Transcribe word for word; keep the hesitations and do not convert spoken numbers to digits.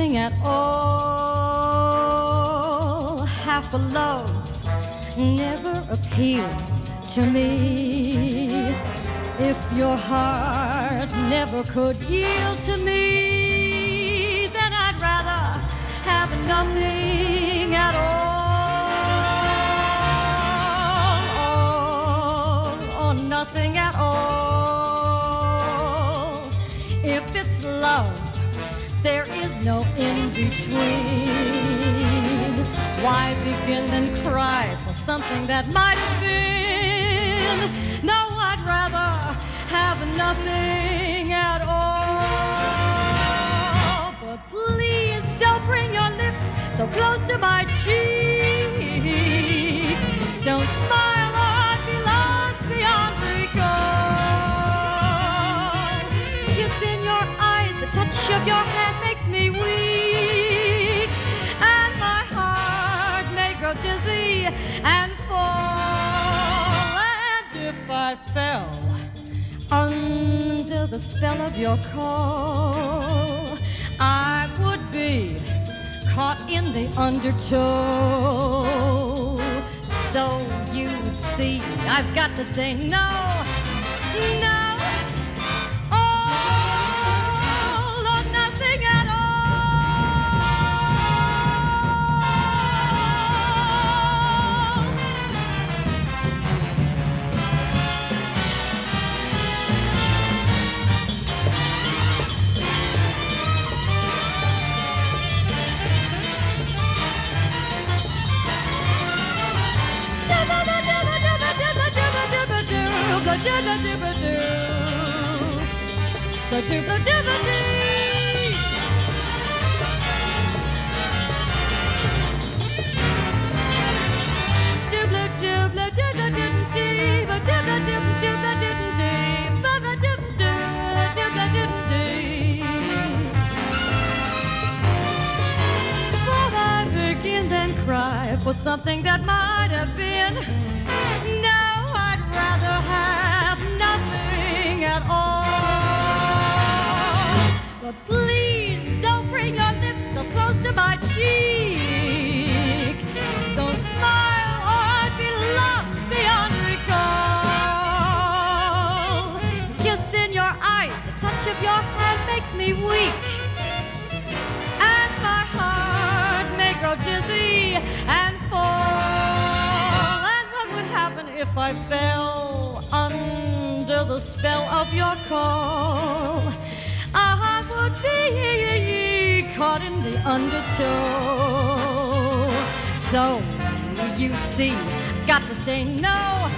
nothing at all. Half a love never appealed to me. If your heart never could yield to me, then I'd rather have nothing at all, or nothing at all. If it's love, there is no in-between. Why begin then cry for something that might have been? No, I'd rather have nothing at all. But please don't bring your lips so close to my cheek. Don't smile or I'd be lost beyond recall. Kiss in your eyes, the touch of your hand makes me weak, and my heart may grow dizzy and fall. And if I fell under the spell of your call, I would be caught in the undertow. So you see, I've got to say no, no, all or nothing at all. Cry for something that might have been. No, I'd rather have nothing at all. But please don't bring your lips so close to my cheek. Don't smile or I'd be lost beyond recall. Kiss in your eyes, the touch of your hand makes me weak, and my heart may grow dizzy and fall. And what would happen if I fell under the spell of your call? I would be caught in the undertow. So you see, got to say no,